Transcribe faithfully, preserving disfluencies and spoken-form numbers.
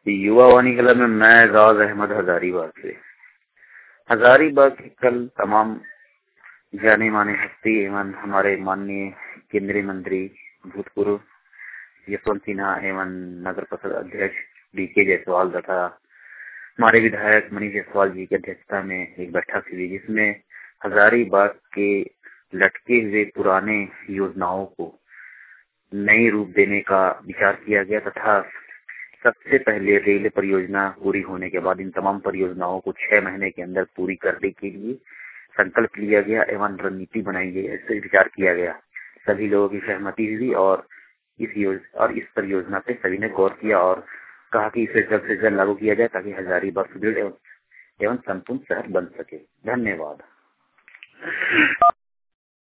युवा वाणी क्लब में मैं गाज अहमद हजारीबाग से। हजारीबाग के कल तमाम जाने माने हस्ती एवं हमारे माननीय केंद्रीय मंत्री भूतपूर्व यशवंत सिन्हा एवं नगर परिषद अध्यक्ष डी के जायसवाल तथा हमारे विधायक मनीष जायसवाल जी की अध्यक्षता में एक बैठक हुई, जिसमें हजारीबाग के लटके हुए पुराने योजनाओं को नई रूप देने का विचार किया गया तथा सबसे पहले रेल परियोजना पूरी होने के बाद इन तमाम परियोजनाओं को छह महीने के अंदर पूरी करने के लिए संकल्प लिया गया एवं रणनीति बनाई गई, ऐसे विचार किया गया। सभी लोगों की सहमति हुई और इस योजना और इस परियोजना पे सभी ने गौर किया और कहा कि इसे जल्द से जल्द लागू किया जाए ताकि हजारीबाग सुदृढ़ एवं संपूर्ण शहर बन सके। धन्यवाद।